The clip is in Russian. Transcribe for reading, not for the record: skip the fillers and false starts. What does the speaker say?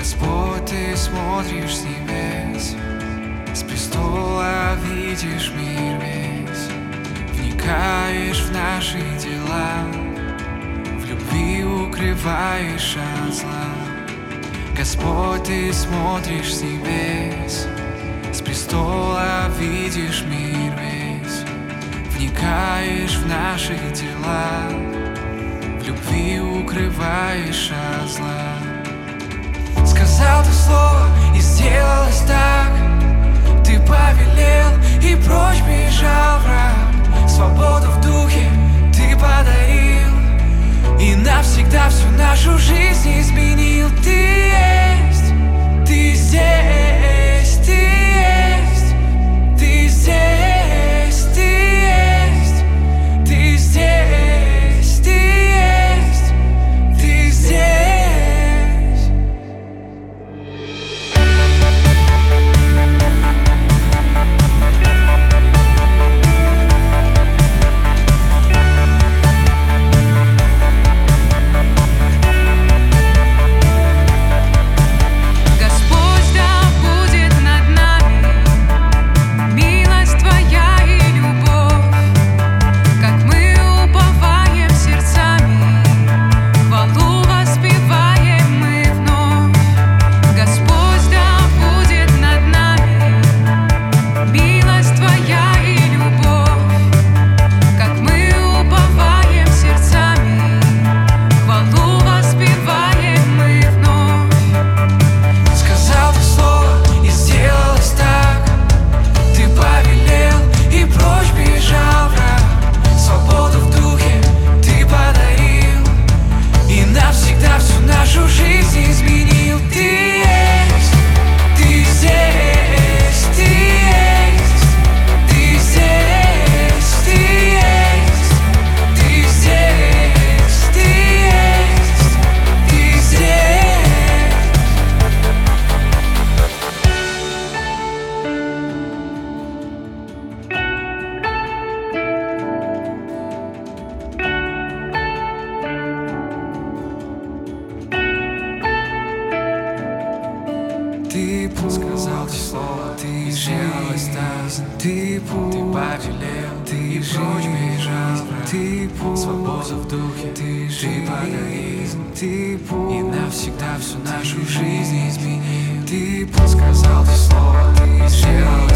Господь, Ты смотришь с небес, с престола видишь мир весь, вникаешь в наши дела, в любви укрываешь от зла. Господь, Ты смотришь с небес, с престола видишь мир весь, вникаешь в наши дела, в любви укрываешь от зла. Сказал Ты слово, и сделалось так. Ты повелел, и прочь бежал враг. Свободу в духе Ты подарил, и навсегда всю нашу жизнь изменил. Ты есть, Ты здесь, Ты есть, Ты здесь, Ты есть, Ты здесь, Ты есть, Ты здесь. Нашу жизнь изменил. Ты есть, Ты здесь, Ты есть, Ты здесь, Ты есть, Ты здесь, Ты есть, Ты здесь. Ты сказал Ты слово, Ты сделалось так. Ты повелел, Ты прочь бежал. Ты свободу в духе Ты подарил, и навсегда всю нашу жизнь изменил. Ты сказал Ты слово, Ты сделалось